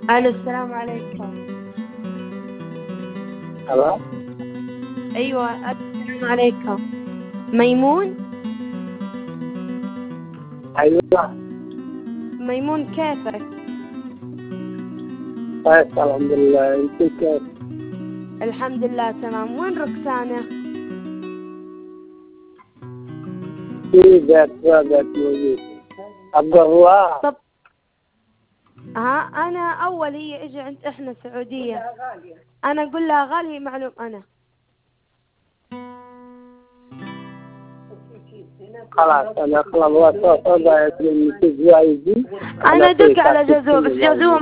الو السلام عليكم. الو ايوه السلام عليكم. ميمون؟ ايوه ميمون كيفك؟ كويس الحمد لله، انت كيف؟ الحمد لله تمام. وين ركسانة؟ في بيت موجود. ابقى هو طب انا اول هي اجي عند احنا سعودية، انا اقول لها غالية معلوم انا. خلاص انا خلاص هو صوت المسج وايدي. انا دق على جزوم بس جزوم